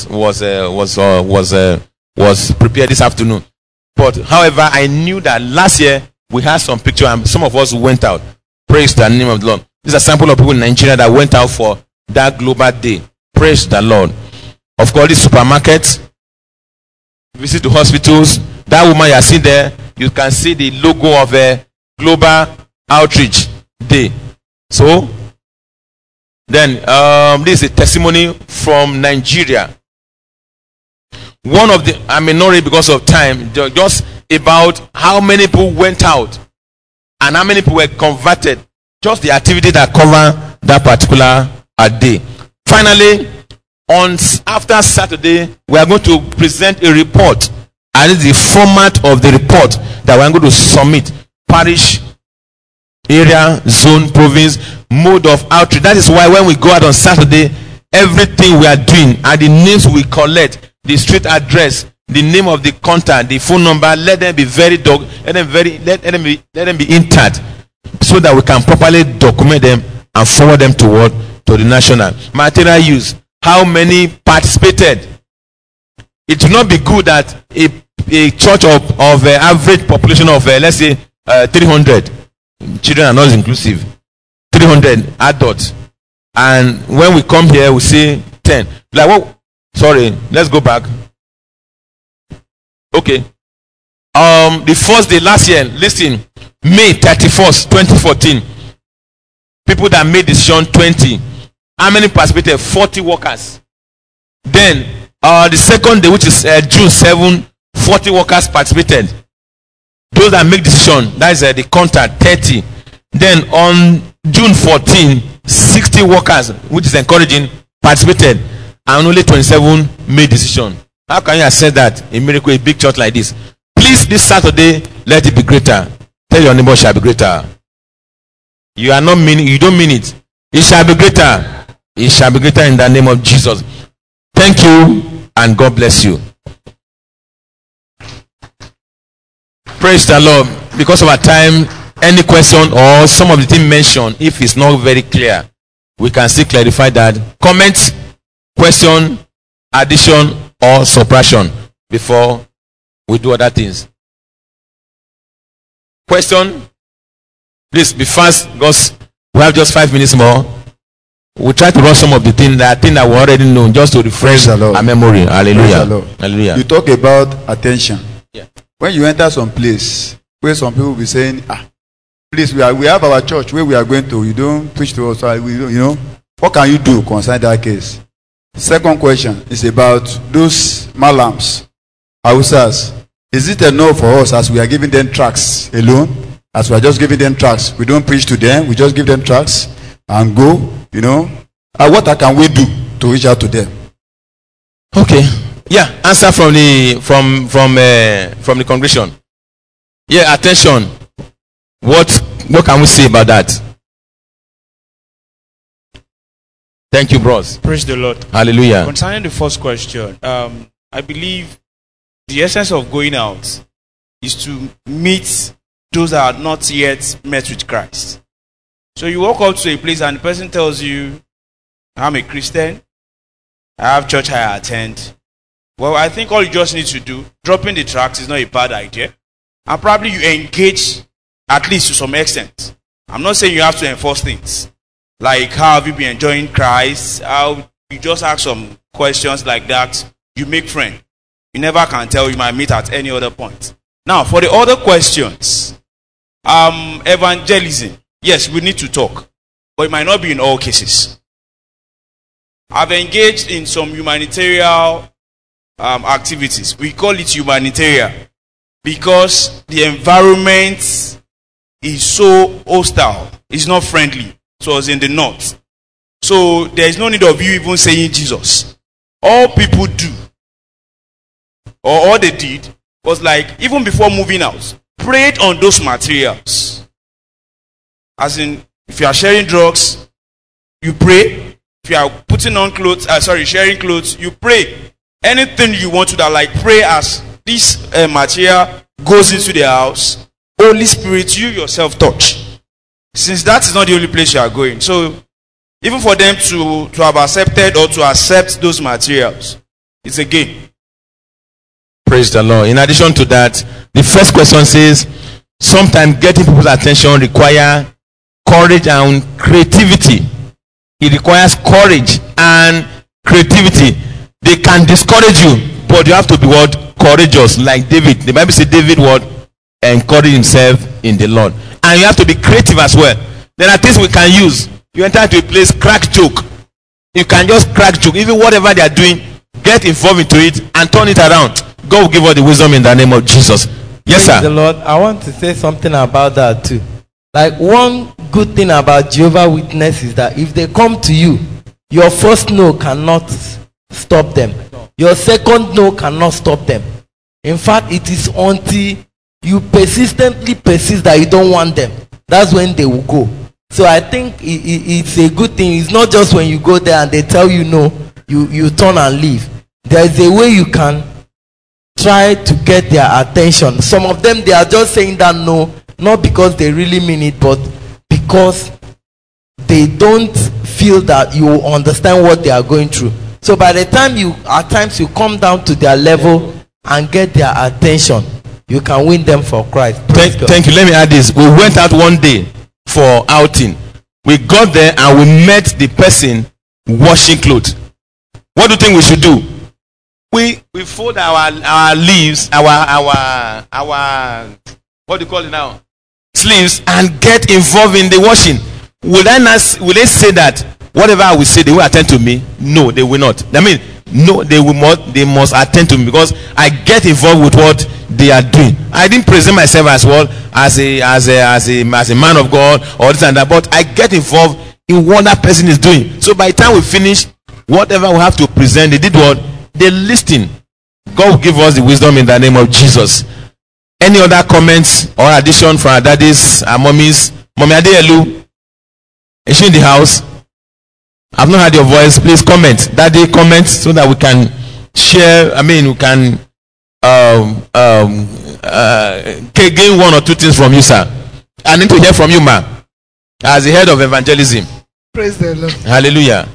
prepared this afternoon. But however, I knew that last year we had some picture, and some of us went out. Praise the name of the Lord. This is a sample of people in Nigeria that went out for that global day. Praise the Lord. Of course, the supermarkets, visit to hospitals. That woman you are seeing there, you can see the logo of a global outreach day. So, then this is a testimony from Nigeria. One of the, I may not read because of time, just about how many people went out and how many people were converted. Just the activity that cover that particular day. Finally, after Saturday, we are going to present a report, and it's the format of the report that we are going to submit. Parish, area, zone, province, mode of outreach. That is why when we go out on Saturday, everything we are doing and the names we collect, the street address, the name of the contact, the phone number, let them be let them be intact, so that we can properly document them and forward them to the national. Material use. How many participated? It will not be good that a church of average population of let's say 300 children are not inclusive, 300 adults, and when we come here we say 10. Like, what? Sorry, let's go back. Okay. The first day last year, listen, May 31st, 2014. People that made decision 20. How many participated? 40 workers. Then the second day, which is June 7, 40 workers participated. Those that make decision, that is the contact, 30. Then on June 14, 60 workers, which is encouraging, participated and only 27 made decision. How can you assess that a miracle, a big church like this? Please, this Saturday, let it be greater. Tell your neighbor, shall be greater. You are not meaning, you don't mean it. It shall be greater. It shall be greater in the name of Jesus. Thank you and God bless you. Praise the Lord. Because of our time, any question or some of the things mentioned, if it's not very clear, we can still clarify that. Comment, question, addition, or suppression before we do other things. Question? Please be fast because we have just 5 minutes more. We'll try to run some of the things that we already know just to refresh our memory. Hallelujah. Hallelujah. You talk about attention. Yeah. When you enter some place where some people will be saying, please, we have our church where we are going to. You don't preach to us. What can you do concerning that case? Second question is about those malams, Hausas. Is it enough for us as we are giving them tracts alone? As we are just giving them tracts, we don't preach to them. We just give them tracts and go. What can we do to reach out to them? Okay. Yeah. Answer from the congregation. Yeah. Attention. What can we say about that? Thank you, bros. Praise the Lord. Hallelujah. Concerning the first question, I believe the essence of going out is to meet those that are not yet met with Christ. So you walk up to a place and the person tells you, I'm a Christian, I have church I attend. Well, I think all you just need to do, dropping the tracts is not a bad idea. And probably you engage at least to some extent. I'm not saying you have to enforce things. Like, how have you been enjoying Christ? How you just ask some questions like that. You make friends. You never can tell, you might meet at any other point. Now, for the other questions, evangelism. Yes, we need to talk. But it might not be in all cases. I've engaged in some humanitarian activities. We call it humanitarian because the environment is so hostile. It's not friendly. So I was in the north. So there is no need of you even saying Jesus. All people do, or all they did, was like, even before moving out, prayed on those materials. As in, if you are sharing drugs, you pray. If you are putting on clothes, sharing clothes, you pray. Anything you want to do, like pray as this material goes into the house. Holy Spirit, you yourself touch. Since that is not the only place you are going. So, even for them to have accepted or to accept those materials, it's a gain. Praise the Lord. In addition to that, the first question says, sometimes getting people's attention requires courage and creativity. It requires courage and creativity. They can discourage you, but you have to be courageous, like David. The Bible says David encourage himself in the Lord. And you have to be creative as well. There are things we can use. You enter into a place, crack joke. You can just crack joke. Even whatever they are doing, get involved into it and turn it around. God will give us the wisdom in the name of Jesus. Yes, sir. Praise the Lord. I want to say something about that too. Like, one good thing about Jehovah's Witness is that if they come to you, your first no cannot stop them. Your second no cannot stop them. In fact, it is until you persistently persist that you don't want them. That's when they will go. So I think it's a good thing. It's not just when you go there and they tell you no, you turn and leave. There is a way you can try to get their attention. Some of them, they are just saying that no, not because they really mean it, but because they don't feel that you understand what they are going through. So by the time at times you come down to their level and get their attention, you can win them for Christ. Thank you. Let me add this. We went out one day for outing. We got there and we met the person washing clothes. What do you think we should do? We fold our leaves, our what do you call it now? Sleeves, and get involved in the washing. Will they say that whatever I will say, they will attend to me? No, they will not. I mean, no, they must attend to me because I get involved with what they are doing. I didn't present myself as well as a man of God or this and that, but I get involved in what that person is doing. So by the time we finish, whatever we have to present, they did what? They listened. God will give us the wisdom in the name of Jesus. Any other comments or addition from our daddies, our mummies? Mommy Adeyelu, is she in the house? I've not heard your voice. Please comment. Daddy, comment so that we can share. I mean, we can gain one or two things from you, sir. I need to hear from you, ma, as the head of evangelism. Praise the Lord. Hallelujah.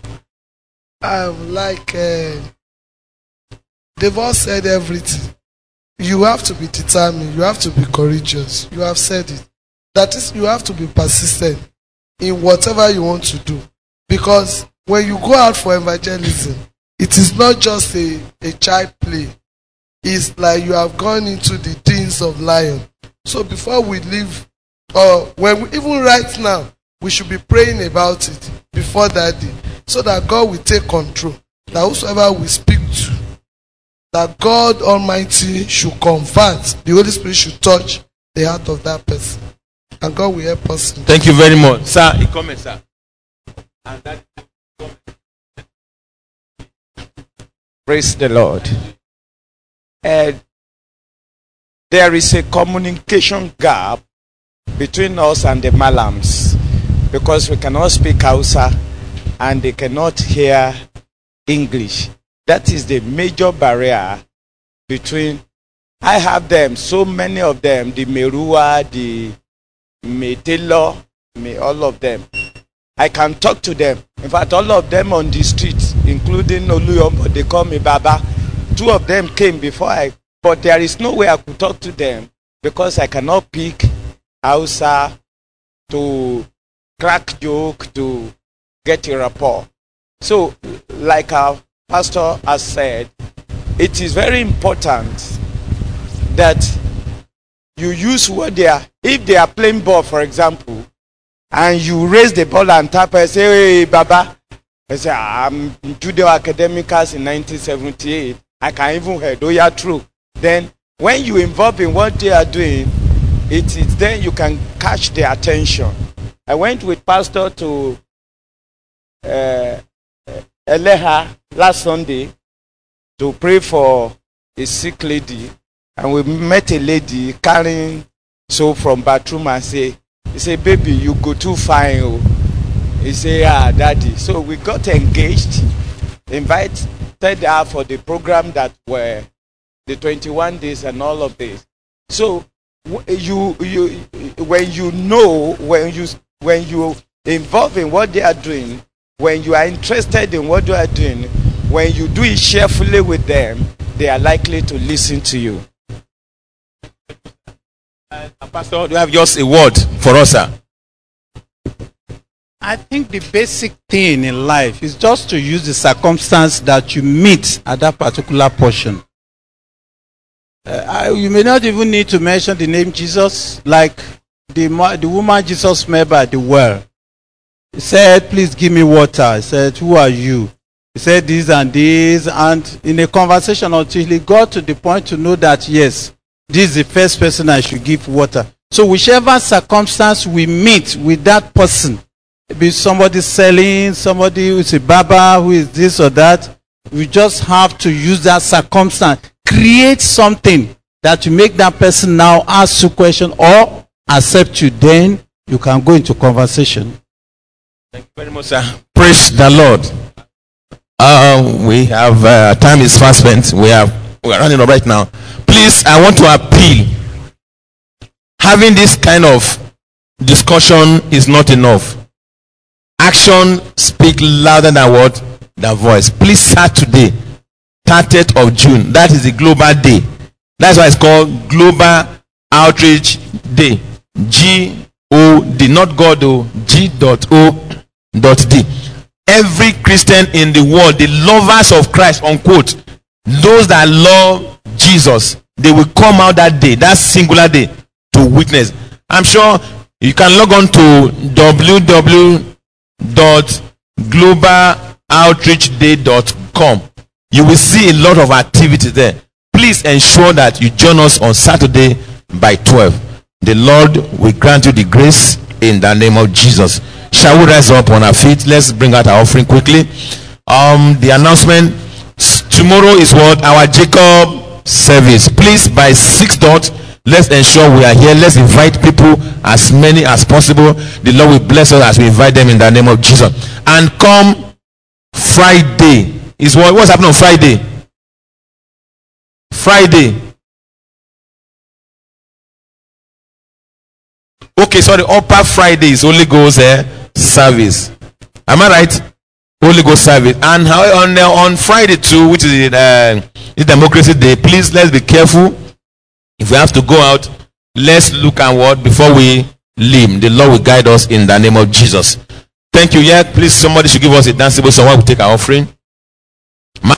They've all said everything. You have to be determined. You have to be courageous. You have said it. That is, you have to be persistent in whatever you want to do. Because when you go out for evangelism, it is not just a child play. It's like you have gone into the dens of lions. So before we leave, even right now, we should be praying about it before that day, so that God will take control. That whosoever we speak to, that God Almighty should convert, the Holy Spirit should touch the heart of that person, and God will help us. Thank you very much, sir. A comment, sir. And that... Praise the Lord. There is a communication gap between us and the Malams, because we cannot speak Hausa and they cannot hear English. That is the major barrier between. I have them, so many of them, the Merua, the Metelo, all of them. I can talk to them. In fact, all of them on the streets, including Oluyombo, they call me Baba. 2 of them came before but there is no way I could talk to them because I cannot pick Hausa to crack joke, to get a rapport. So, like our pastor has said, it is very important that you use what they are. If they are playing ball, for example, and you raise the ball and tap and say, hey, Baba, I say, I'm in Judeo Academicals in 1978. I can even hear, oh yeah, true. Then, when you involve in what they are doing, it is then you can catch their attention. I went with Pastor to Eleha last Sunday to pray for a sick lady, and we met a lady carrying soap from bathroom and he said, baby, you go too fine. Oh. He said, yeah, daddy. So we got engaged, invited her for the program that were the 21 days and all of this. So when you involve in what they are doing, when you are interested in what they are doing, when you do it cheerfully with them, they are likely to listen to you. Pastor, do you have just a word for us, sir? I think the basic thing in life is just to use the circumstance that you meet at that particular portion. You may not even need to mention the name Jesus, like the woman Jesus met by the well. He said, please give me water. He said, who are you? He said this and this, and in a conversation until he got to the point to know that, yes, this is the first person I should give water. So whichever circumstance we meet with that person, maybe somebody selling, somebody who is a barber, who is this or that, we just have to use that circumstance. Create something that will make that person now ask you a question or accept you. Then you can go into conversation. Thank you very much, sir. Praise the Lord. We have time is fast spent. We are running up right now. Please, I want to appeal. Having this kind of discussion is not enough. Action speak louder than what? Than voice. Please start today, 30th of June. That is the global day. That's why it's called Global Outreach Day. G-O-D, not God, G.O.D. Every Christian in the world, the lovers of Christ, unquote, those that love Jesus, they will come out that day, that singular day, to witness. I'm sure you can log on to www.globaloutreachday.com. You will see a lot of activities there. Please ensure that you join us on Saturday by 12. The Lord will grant you the grace in the name of Jesus. Shall we rise up on our feet? Let's bring out our offering quickly. The announcement. Tomorrow is what? Our Jacob service. Please, by 6 dot, let's ensure we are here. Let's invite people, as many as possible. The Lord will bless us as we invite them in the name of Jesus. And come Friday. Is what's happening on Friday? Friday. Okay, sorry, Upper Friday is Holy Ghost service. Am I right? Holy Ghost service. And how on Friday too, which is the Democracy Day, please let's be careful. If we have to go out, let's look at what before we leave. The Lord will guide us in the name of Jesus. Thank you. Yeah, please, somebody should give us a danceable song while we take our offering.